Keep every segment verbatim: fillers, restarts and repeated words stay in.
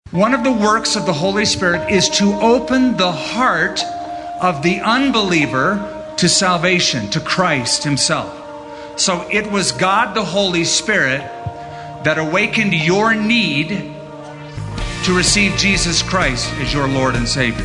One of the works of the Holy Spirit is to open the heart of the unbeliever to salvation, to Christ himself. So it was God the Holy Spirit that awakened your need to receive Jesus Christ as your Lord and Savior.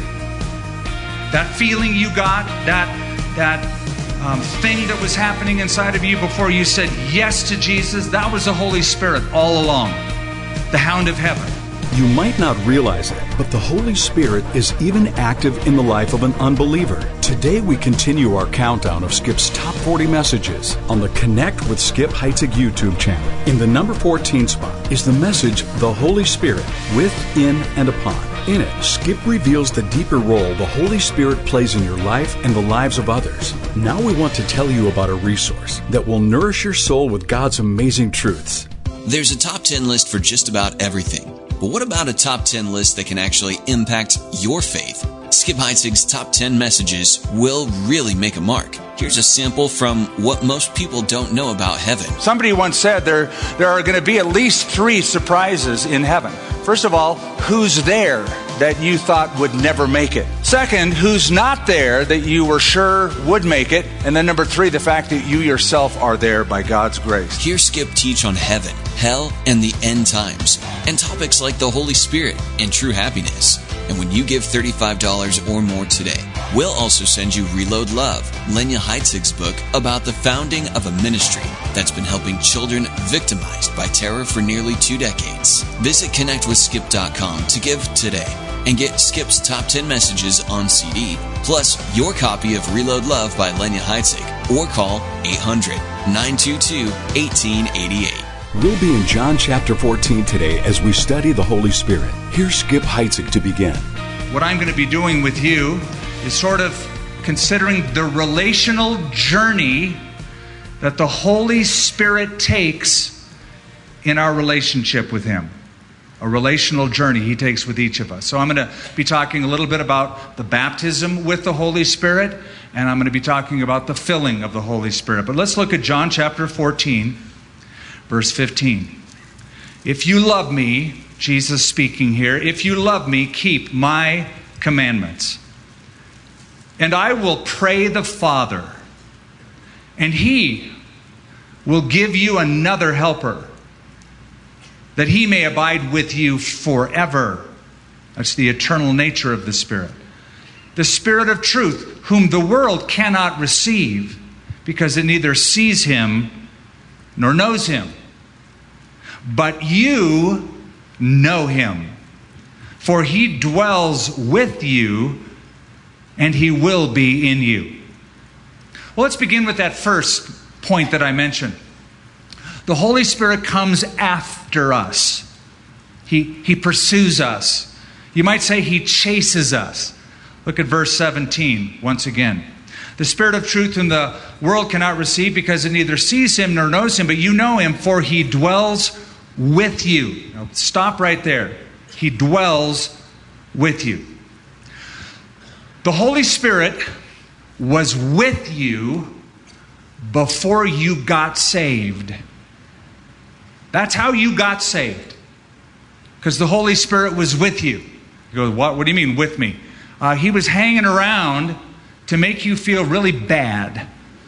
That feeling you got, that, that um, thing that was happening inside of you before you said yes to Jesus, that was the Holy Spirit all along, the hound of heaven. You might not realize it, but the Holy Spirit is even active in the life of an unbeliever. Today we continue our countdown of Skip's top forty messages on the Connect with Skip Heitzig YouTube channel. In the number fourteen spot is the message, The Holy Spirit, With, In, and Upon. In it, Skip reveals the deeper role the Holy Spirit plays in your life and the lives of others. Now we want to tell you about a resource that will nourish your soul with God's amazing truths. There's a top ten list for just about everything. But what about a top ten list that can actually impact your faith? Skip Heitzig's top ten messages will really make a mark. Here's a sample from what most people don't know about heaven. Somebody once said there, there are going to be at least three surprises in heaven. First of all, who's there that you thought would never make it? Second, who's not there that you were sure would make it? And then number three, the fact that you yourself are there by God's grace. Hear Skip teach on heaven, hell, and the end times, and topics like the Holy Spirit and true happiness. And when you give thirty-five dollars or more today, we'll also send you Reload Love, Lenya Heitzig's book about the founding of a ministry that's been helping children victimized by terror for nearly two decades. Visit connect with skip dot com to give today and get Skip's top ten messages on C D, plus your copy of Reload Love by Lenya Heitzig, or call eight hundred, nine two two, one eight eight eight. We'll be in John chapter fourteen today as we study the Holy Spirit. Here's Skip Heitzig to begin. What I'm going to be doing with you is sort of considering the relational journey that the Holy Spirit takes in our relationship with Him. A relational journey He takes with each of us. So I'm going to be talking a little bit about the baptism with the Holy Spirit, and I'm going to be talking about the filling of the Holy Spirit. But let's look at John chapter fourteen. Verse fifteen. If you love me, Jesus speaking here, if you love me, keep my commandments. And I will pray the Father, and He will give you another helper, that He may abide with you forever. That's the eternal nature of the Spirit. The Spirit of truth, whom the world cannot receive, because it neither sees Him nor knows Him. But you know Him, for He dwells with you, and He will be in you. Well, let's begin with that first point that I mentioned. The Holy Spirit comes after us. He, he pursues us. You might say He chases us. Look at verse seventeen once again. The Spirit of truth whom the world cannot receive, because it neither sees Him nor knows Him, but you know Him, for He dwells with you. Now, stop right there. He dwells with you. The Holy Spirit was with you before you got saved. That's how you got saved. Because the Holy Spirit was with you. You go, what, what do you mean with me? Uh, he was hanging around to make you feel really bad,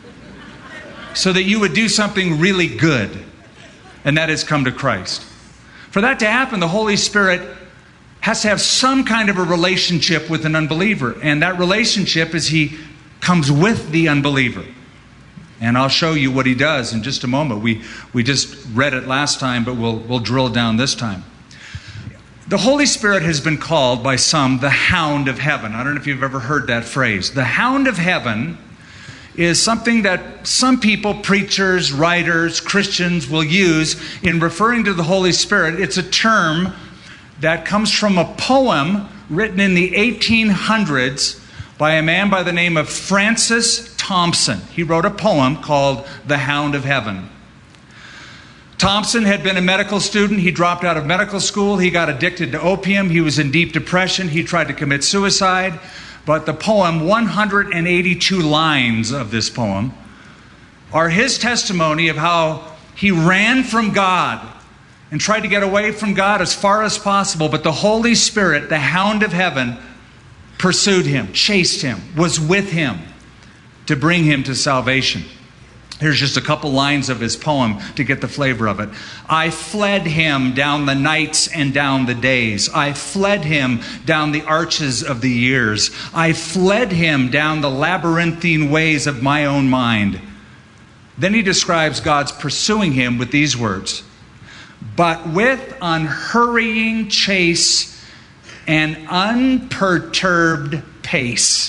so that you would do something really good, and that is come to Christ. For that to happen, the Holy Spirit has to have some kind of a relationship with an unbeliever, and that relationship is He comes with the unbeliever. And I'll show you what He does in just a moment. We we just read it last time, but we'll we'll drill down this time. The Holy Spirit has been called by some the hound of heaven. I don't know if you've ever heard that phrase. The hound of heaven is something that some people, preachers, writers, Christians will use in referring to the Holy Spirit. It's a term that comes from a poem written in the eighteen hundreds by a man by the name of Francis Thompson. He wrote a poem called The Hound of Heaven. Thompson had been a medical student. He dropped out of medical school. He got addicted to opium. He was in deep depression. He tried to commit suicide. But the poem, one hundred eighty-two lines of this poem, are his testimony of how he ran from God and tried to get away from God as far as possible. But the Holy Spirit, the hound of heaven, pursued him, chased him, was with him to bring him to salvation. Here's just a couple lines of his poem to get the flavor of it. I fled him down the nights and down the days. I fled him down the arches of the years. I fled him down the labyrinthine ways of my own mind. Then he describes God's pursuing him with these words. But with unhurrying chase and unperturbed pace.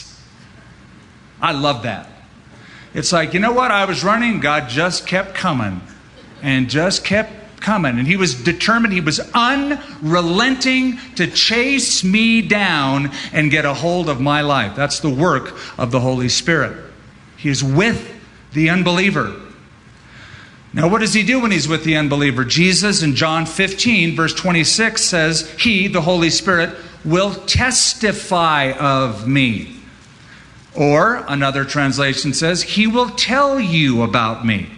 I love that. It's like, you know what? I was running. God just kept coming and just kept coming. And he was determined. He was unrelenting to chase me down and get a hold of my life. That's the work of the Holy Spirit. He is with the unbeliever. Now, what does he do when he's with the unbeliever? Jesus in John fifteen, verse twenty-six says, he, the Holy Spirit, will testify of me. Or, another translation says, he will tell you about me.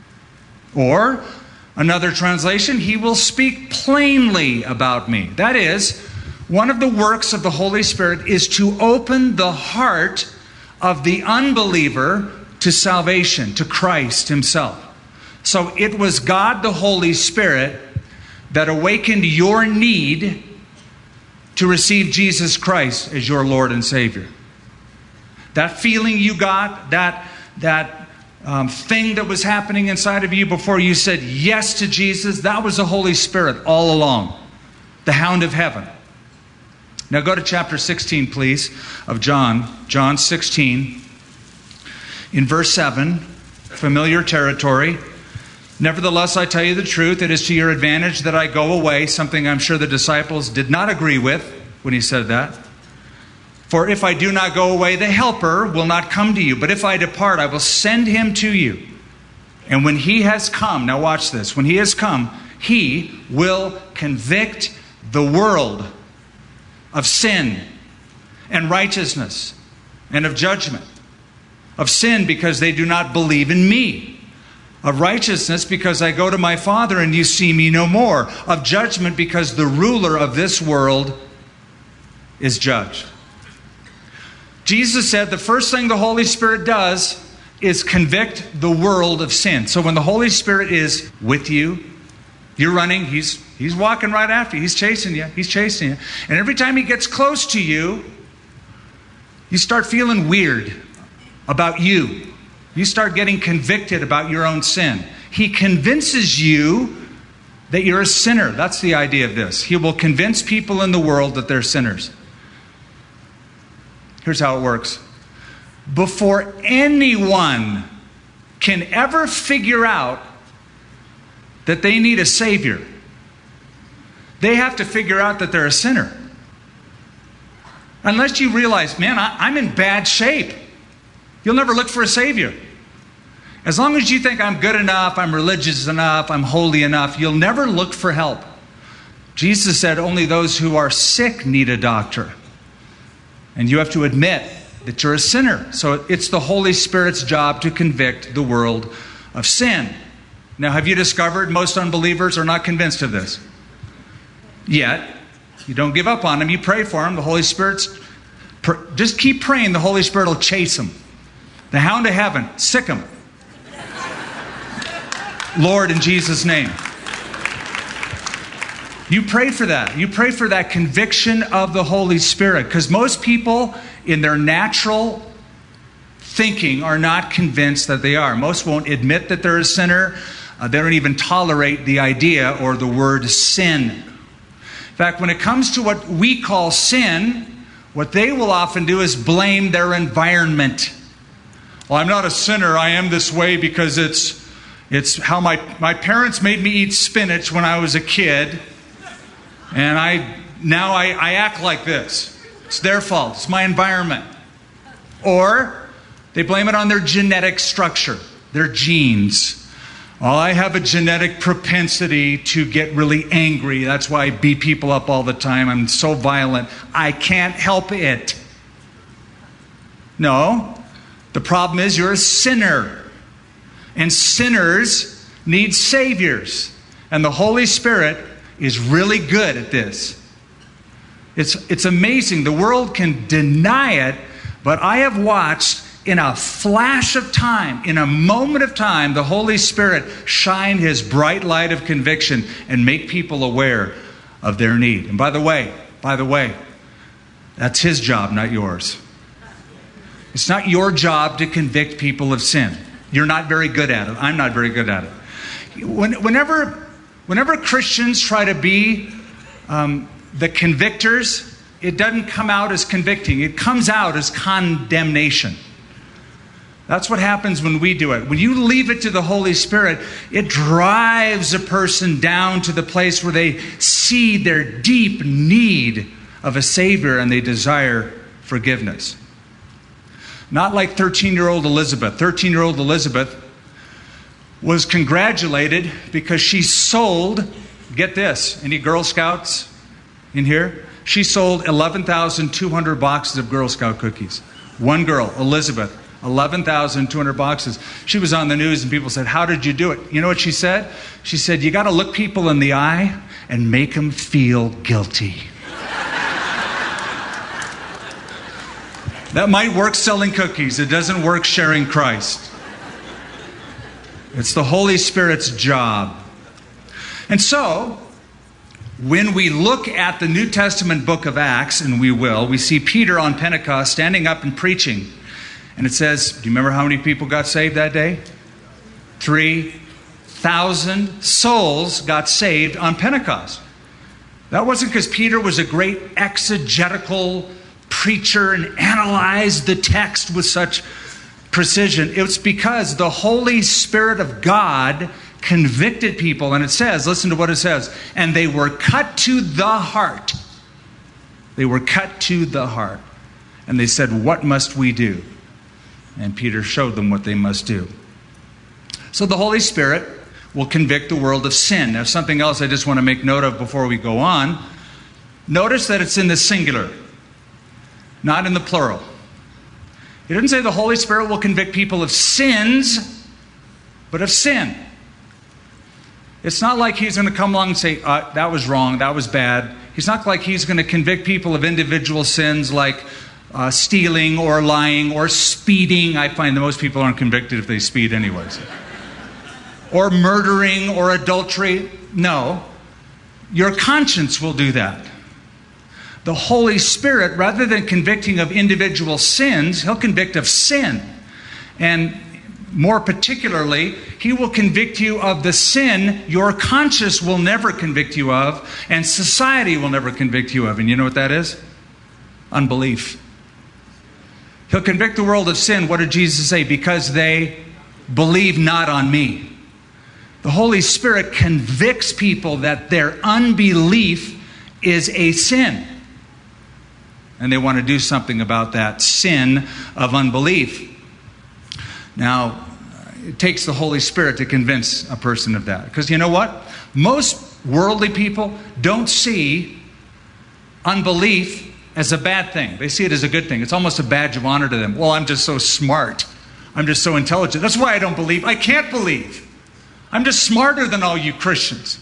Or, another translation, he will speak plainly about me. That is, one of the works of the Holy Spirit is to open the heart of the unbeliever to salvation, to Christ himself. So it was God the Holy Spirit that awakened your need to receive Jesus Christ as your Lord and Savior. That feeling you got, that, that um, thing that was happening inside of you before you said yes to Jesus, that was the Holy Spirit all along, the hound of heaven. Now go to chapter sixteen, please, of John. John sixteen, in verse seven, familiar territory. Nevertheless, I tell you the truth, it is to your advantage that I go away, something I'm sure the disciples did not agree with when he said that. For if I do not go away, the Helper will not come to you. But if I depart, I will send him to you. And when he has come, now watch this, when he has come, he will convict the world of sin and righteousness and of judgment. Of sin because they do not believe in me. Of righteousness because I go to my Father and you see me no more. Of judgment because the ruler of this world is judged. Jesus said the first thing the Holy Spirit does is convict the world of sin. So when the Holy Spirit is with you, you're running, he's, he's walking right after you. He's chasing you. He's chasing you. And every time he gets close to you, you start feeling weird about you. You start getting convicted about your own sin. He convinces you that you're a sinner. That's the idea of this. He will convince people in the world that they're sinners. Here's how it works. Before anyone can ever figure out that they need a Savior, they have to figure out that they're a sinner. Unless you realize, man, I, I'm in bad shape, you'll never look for a Savior. As long as you think I'm good enough, I'm religious enough, I'm holy enough, you'll never look for help. Jesus said only those who are sick need a doctor. And you have to admit that you're a sinner. So it's the Holy Spirit's job to convict the world of sin. Now, have you discovered most unbelievers are not convinced of this? Yet, you don't give up on them. You pray for them. The Holy Spirit's... Just keep praying. The Holy Spirit will chase them. The hound of heaven, sick them. Lord, in Jesus' name. You pray for that. You pray for that conviction of the Holy Spirit. Because most people, in their natural thinking, are not convinced that they are. Most won't admit that they're a sinner. Uh, they don't even tolerate the idea or the word sin. In fact, when it comes to what we call sin, what they will often do is blame their environment. Well, I'm not a sinner. I am this way because it's, it's how my, my parents made me eat spinach when I was a kid. And I now I, I act like this. It's their fault. It's my environment. Or they blame it on their genetic structure, their genes. Oh, I have a genetic propensity to get really angry. That's why I beat people up all the time. I'm so violent. I can't help it. No. The problem is you're a sinner. And sinners need saviors. And the Holy Spirit is really good at this. It's, it's amazing. The world can deny it, but I have watched in a flash of time, in a moment of time, the Holy Spirit shine His bright light of conviction and make people aware of their need. And by the way, by the way, that's His job, not yours. It's not your job to convict people of sin. You're not very good at it. I'm not very good at it. When, whenever, whenever Christians try to be um, the convictors, it doesn't come out as convicting. It comes out as condemnation. That's what happens when we do it. When you leave it to the Holy Spirit, it drives a person down to the place where they see their deep need of a Savior and they desire forgiveness. Not like thirteen-year-old Elizabeth. thirteen-year-old Elizabeth was congratulated because she sold, get this, any Girl Scouts in here? She sold eleven thousand two hundred boxes of Girl Scout cookies. One girl, Elizabeth, eleven thousand two hundred boxes. She was on the news and people said, how did you do it? You know what she said? She said, you got to look people in the eye and make them feel guilty. That might work selling cookies. It doesn't work sharing Christ. It's the Holy Spirit's job. And so, when we look at the New Testament book of Acts, and we will, we see Peter on Pentecost standing up and preaching. And it says, do you remember how many people got saved that day? three thousand souls got saved on Pentecost. That wasn't because Peter was a great exegetical preacher and analyzed the text with such precision. It was because the Holy Spirit of God convicted people. And it says, listen to what it says, and they were cut to the heart. They were cut to the heart. And they said, what must we do? And Peter showed them what they must do. So the Holy Spirit will convict the world of sin. Now, something else I just want to make note of before we go on. Notice that it's in the singular, not in the plural. It doesn't say the Holy Spirit will convict people of sins, but of sin. It's not like He's going to come along and say, uh, that was wrong, that was bad. He's not like He's going to convict people of individual sins like uh, stealing or lying or speeding. I find that most people aren't convicted if they speed anyways. Or murdering or adultery. No. Your conscience will do that. The Holy Spirit, rather than convicting of individual sins, He'll convict of sin. And more particularly, He will convict you of the sin your conscience will never convict you of, and society will never convict you of. And you know what that is? Unbelief. He'll convict the world of sin. What did Jesus say? Because they believe not on me. The Holy Spirit convicts people that their unbelief is a sin. And they want to do something about that sin of unbelief. Now, it takes the Holy Spirit to convince a person of that. Because you know what? Most worldly people don't see unbelief as a bad thing. They see it as a good thing. It's almost a badge of honor to them. Well, I'm just so smart. I'm just so intelligent. That's why I don't believe. I can't believe. I'm just smarter than all you Christians.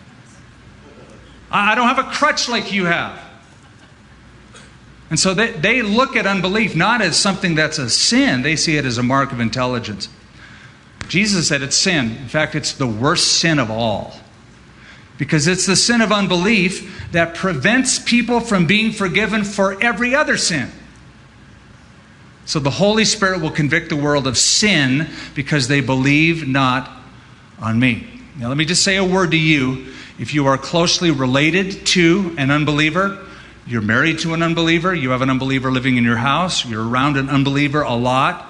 I don't have a crutch like you have. And so they, they look at unbelief not as something that's a sin. They see it as a mark of intelligence. Jesus said it's sin. In fact, it's the worst sin of all. Because it's the sin of unbelief that prevents people from being forgiven for every other sin. So the Holy Spirit will convict the world of sin because they believe not on me. Now let me just say a word to you. If you are closely related to an unbeliever, you're married to an unbeliever, you have an unbeliever living in your house, you're around an unbeliever a lot.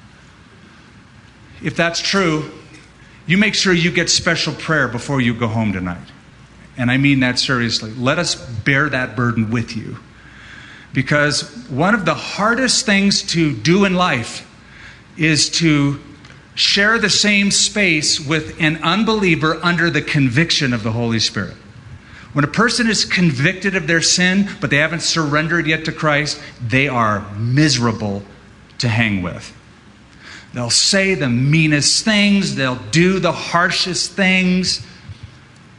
If that's true, you make sure you get special prayer before you go home tonight. And I mean that seriously. Let us bear that burden with you. Because one of the hardest things to do in life is to share the same space with an unbeliever under the conviction of the Holy Spirit. When a person is convicted of their sin, but they haven't surrendered yet to Christ, they are miserable to hang with. They'll say the meanest things. They'll do the harshest things.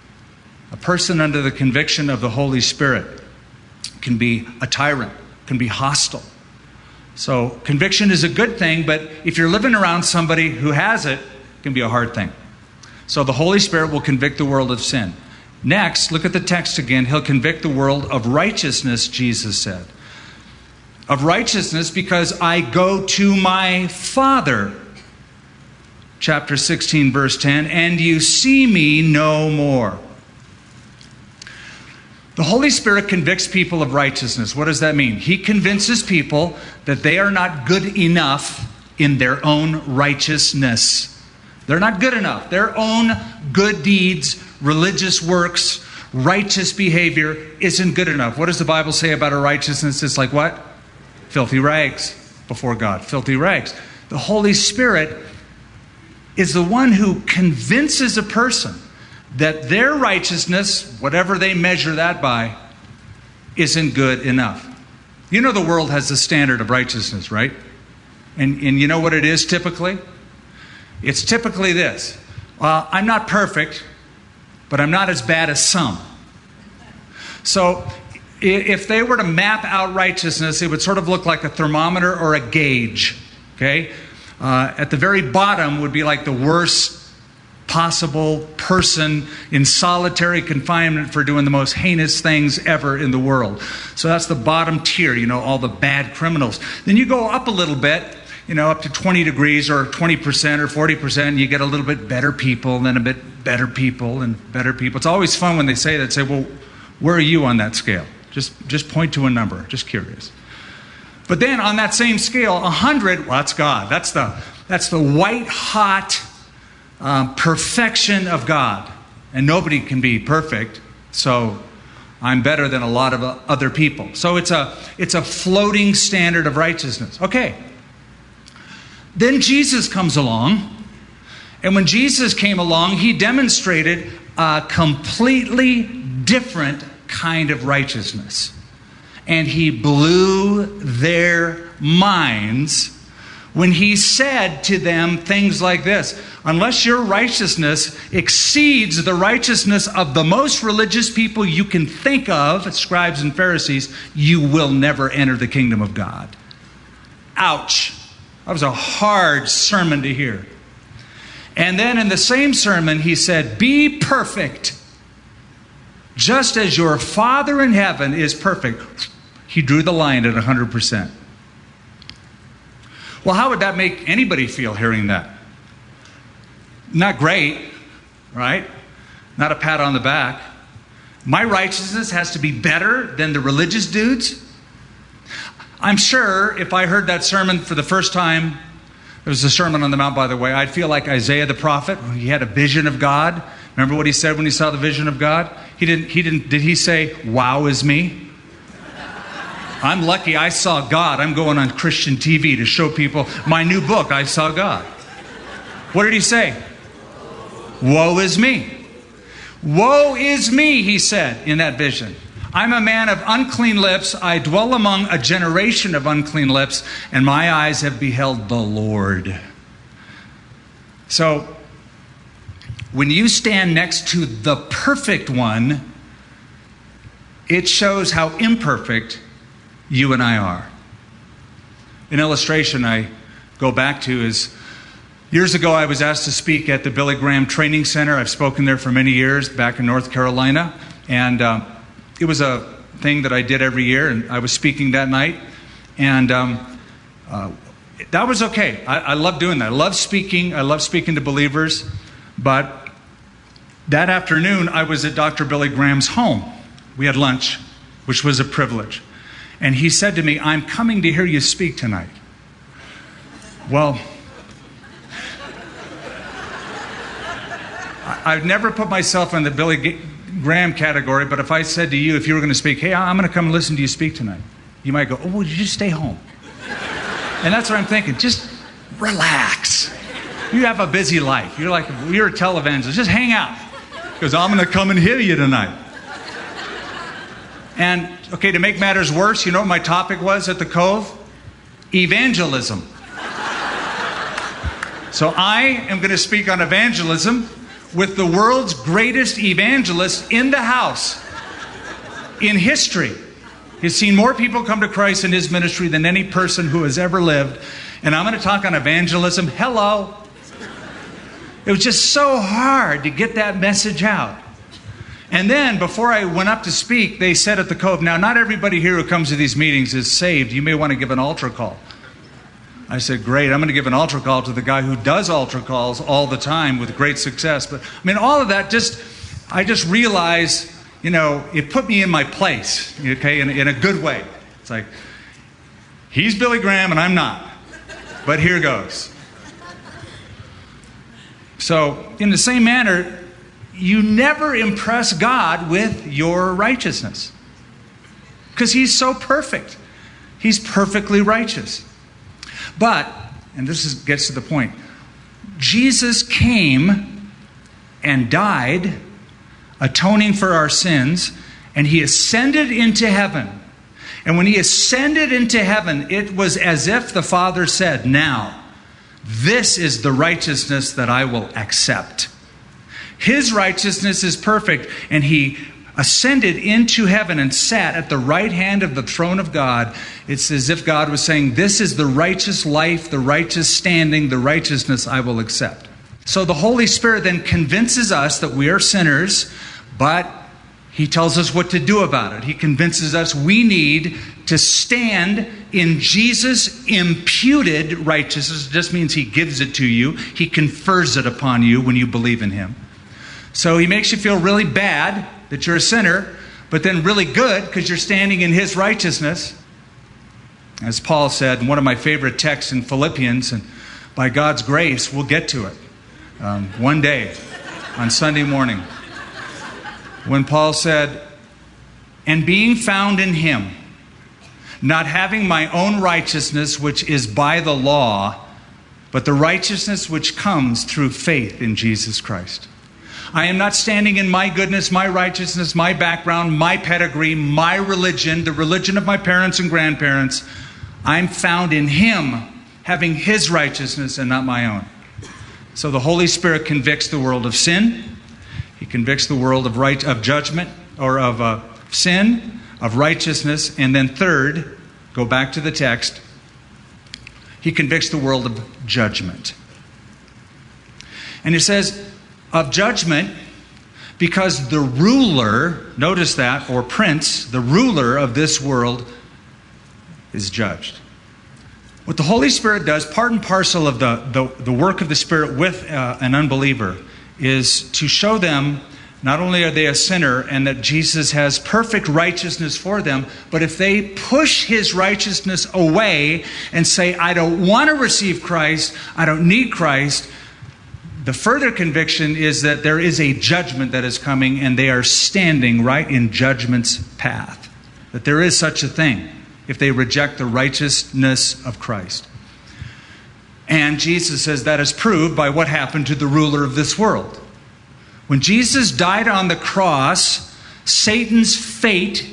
person under the conviction of the Holy Spirit can be a tyrant, can be hostile. So conviction is a good thing, but if you're living around somebody who has it, it can be a hard thing. So the Holy Spirit will convict the world of sin. Next, look at the text again. He'll convict the world of righteousness, Jesus said. Of righteousness because I go to my Father. Chapter sixteen, verse ten, and you see me no more. The Holy Spirit convicts people of righteousness. What does that mean? He convinces people that they are not good enough in their own righteousness. They're not good enough. Their own good deeds, religious works, righteous behavior isn't good enough. What does the Bible say about our righteousness? It's like what? Filthy rags before God. Filthy rags. The Holy Spirit is the one who convinces a person that their righteousness, whatever they measure that by, isn't good enough. You know the world has a standard of righteousness, right? And, and you know what it is typically? It's typically this. Well, I'm not perfect, but I'm not as bad as some. So if they were to map out righteousness, it would sort of look like a thermometer or a gauge. Okay? Uh, at the very bottom would be like the worst possible person in solitary confinement for doing the most heinous things ever in the world. So that's the bottom tier, you know, all the bad criminals. Then you go up a little bit, you know, up to twenty degrees or twenty percent or forty percent, and you get a little bit better people, and then a bit better people and better people. It's always fun when they say that, say, well, where are you on that scale? Just, just point to a number, just curious. But then on that same scale, one hundred, well, that's God. That's the, that's the white hot um, perfection of God. And nobody can be perfect, so I'm better than a lot of other people. So it's a, it's a floating standard of righteousness. Okay. Then Jesus comes along. And when Jesus came along, he demonstrated a completely different kind of righteousness. And he blew their minds when he said to them things like this: unless your righteousness exceeds the righteousness of the most religious people you can think of, scribes and Pharisees, you will never enter the kingdom of God. Ouch. That was a hard sermon to hear. And then in the same sermon, he said, be perfect, just as your Father in heaven is perfect. He drew the line at one hundred percent. Well, how would that make anybody feel hearing that? Not great, right? Not a pat on the back. My righteousness has to be better than the religious dudes? I'm sure if I heard that sermon for the first time, it was a Sermon on the Mount, by the way, I'd feel like Isaiah the prophet. He had a vision of God. Remember what he said when he saw the vision of God? He didn't, he didn't, did he say, wow is me? I'm lucky I saw God. I'm going on Christian T V to show people my new book, I Saw God. What did he say? Woe is me. Woe is me, he said in that vision. I'm a man of unclean lips. I dwell among a generation of unclean lips, and my eyes have beheld the Lord. So, when you stand next to the perfect one, it shows how imperfect you and I are. An illustration I go back to is, years ago I was asked to speak at the Billy Graham Training Center. I've spoken there for many years, back in North Carolina, and uh, it was a thing that I did every year, and I was speaking that night, and um, uh, that was okay. I, I love doing that. I love speaking. I love speaking to believers, but that afternoon I was at Doctor Billy Graham's home. We had lunch, which was a privilege, and he said to me, I'm coming to hear you speak tonight. Well, I, I've never put myself in the Billy G- Graham category, but if I said to you, if you were going to speak, hey, I'm going to come listen to you speak tonight, you might go, oh, well, you just stay home. And that's what I'm thinking. Just relax. You have a busy life. You're like, you're a televangelist. Just hang out. Because I'm going to come and hear you tonight. And, okay, to make matters worse, you know what my topic was at the Cove? Evangelism. So I am going to speak on evangelism, with the world's greatest evangelist in the house in history. He's seen more people come to Christ in his ministry than any person who has ever lived. And I'm going to talk on evangelism. Hello. It was just so hard to get that message out. And then, before I went up to speak, they said at the Cove, now, not everybody here who comes to these meetings is saved. You may want to give an altar call. I said, great, I'm going to give an altar call to the guy who does altar calls all the time with great success. But, I mean, all of that just, I just realized, you know, it put me in my place, okay, in, in a good way. It's like, he's Billy Graham and I'm not. But here goes. So, in the same manner, you never impress God with your righteousness. Because he's so perfect. He's perfectly righteous. But, and this is, gets to the point, Jesus came and died, atoning for our sins, and he ascended into heaven. And when he ascended into heaven, it was as if the Father said, now, this is the righteousness that I will accept. His righteousness is perfect, and he ascended into heaven and sat at the right hand of the throne of God. It's as if God was saying, this is the righteous life, the righteous standing, the righteousness I will accept. So the Holy Spirit then convinces us that we are sinners, but he tells us what to do about it. He convinces us we need to stand in Jesus' imputed righteousness. It just means he gives it to you. He confers it upon you when you believe in him. So he makes you feel really bad that you're a sinner, but then really good because you're standing in his righteousness. As Paul said in one of my favorite texts in Philippians, and by God's grace, we'll get to it um, one day on Sunday morning. When Paul said, and being found in him, not having my own righteousness, which is by the law, but the righteousness which comes through faith in Jesus Christ. I am not standing in my goodness, my righteousness, my background, my pedigree, my religion, the religion of my parents and grandparents. I'm found in him, having his righteousness and not my own. So the Holy Spirit convicts the world of sin. He convicts the world of right of judgment, or of uh, sin, of righteousness, and then third, go back to the text, he convicts the world of judgment. And he says, of judgment, because the ruler, notice that, or prince, the ruler of this world is judged. What the Holy Spirit does, part and parcel of the, the, the work of the Spirit with uh, an unbeliever, is to show them not only are they a sinner and that Jesus has perfect righteousness for them, but if they push his righteousness away and say, I don't want to receive Christ, I don't need Christ, the further conviction is that there is a judgment that is coming and they are standing right in judgment's path. That there is such a thing if they reject the righteousness of Christ. And Jesus says that is proved by what happened to the ruler of this world. When Jesus died on the cross, Satan's fate,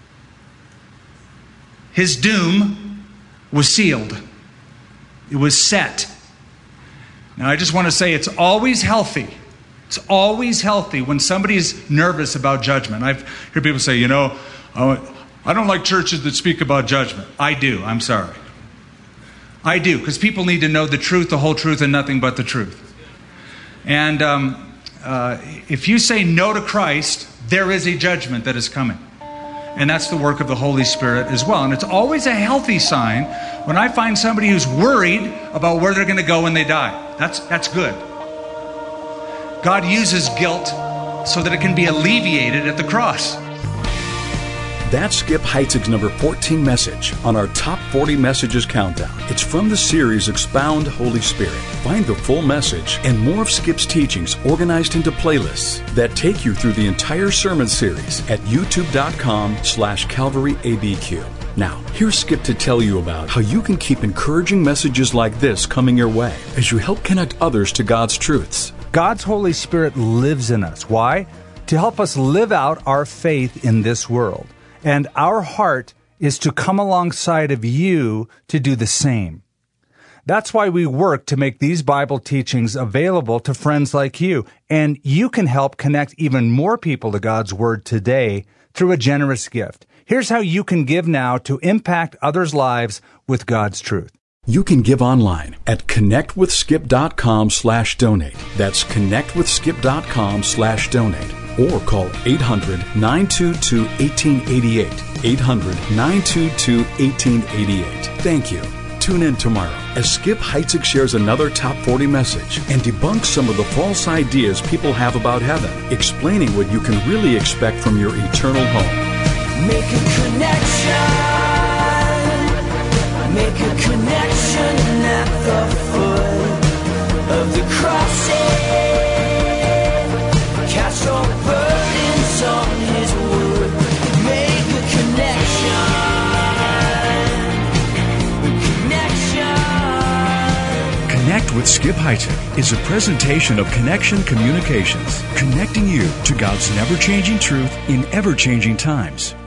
his doom, was sealed. It was set. Now, I just want to say it's always healthy. It's always healthy when somebody's nervous about judgment. I've heard people say, you know, I don't like churches that speak about judgment. I do. I'm sorry. I do, because people need to know the truth, the whole truth, and nothing but the truth. And um, uh, if you say no to Christ, there is a judgment that is coming. And that's the work of the Holy Spirit as well. And it's always a healthy sign when I find somebody who's worried about where they're going to go when they die. That's, that's good. God uses guilt so that it can be alleviated at the cross. That's Skip Heitzig's number fourteen message on our Top forty Messages Countdown. It's from the series Expound Holy Spirit. Find the full message and more of Skip's teachings organized into playlists that take you through the entire sermon series at youtube.com slash Calvary ABQ. Now, here's Skip to tell you about how you can keep encouraging messages like this coming your way as you help connect others to God's truths. God's Holy Spirit lives in us. Why? To help us live out our faith in this world. And our heart is to come alongside of you to do the same. That's why we work to make these Bible teachings available to friends like you, and you can help connect even more people to God's Word today through a generous gift. Here's how you can give now to impact others' lives with God's truth. You can give online at connectwithskip.com slash donate. That's connectwithskip.com slash donate. Or call eight hundred, nine two two, one eight eight eight. eight hundred, nine two two, one eight eight eight. Thank you. Tune in tomorrow as Skip Heitzig shares another Top forty message and debunks some of the false ideas people have about heaven, explaining what you can really expect from your eternal home. Make a connection. Make a connection at the foot of the cross. Cast your burdens on His wood. Make a connection. Connection. Connect with Skip Heitzig is a presentation of Connection Communications, connecting you to God's never-changing truth in ever-changing times.